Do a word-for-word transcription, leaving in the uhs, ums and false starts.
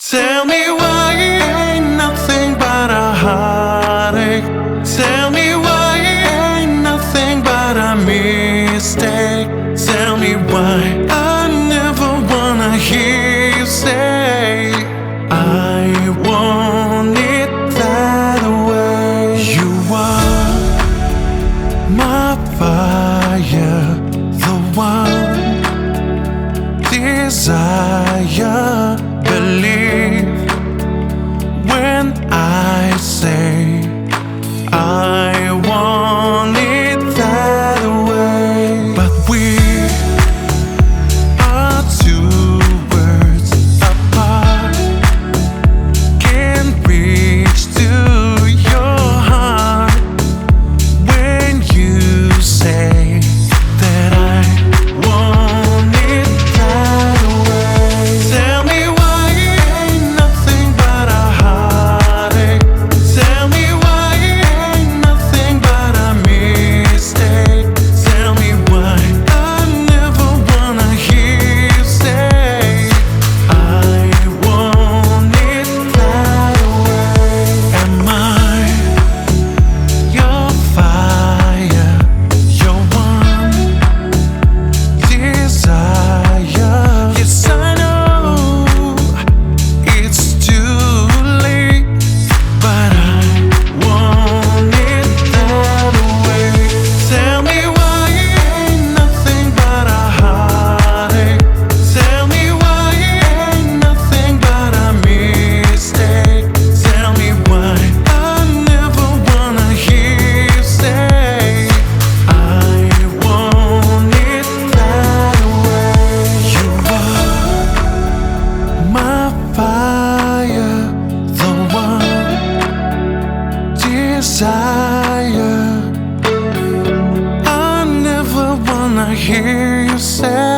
Tell me why it ain't nothing but a heartache. Tell me why it ain't nothing but a mistake. Tell me why I never wanna hear you say I want it that way. You are my fire, the one desire. Believe when I say I want it that way. But we are two words apart, can't reach to your heart when you say that I want it that way. Tell me why it ain't nothing but a heartache. Tell me why it ain't nothing but a mistake. Tell me why I never wanna hear you say I want it that way. Am I your fire, your one desire? Yes, I know it's too late, but I want it that way. Tell me why it ain't nothing but a heartache. Tell me why it ain't nothing but a mistake. Tell me why I never wanna hear you say I want it that way. You are my fire, the one desire. I never wanna hear you say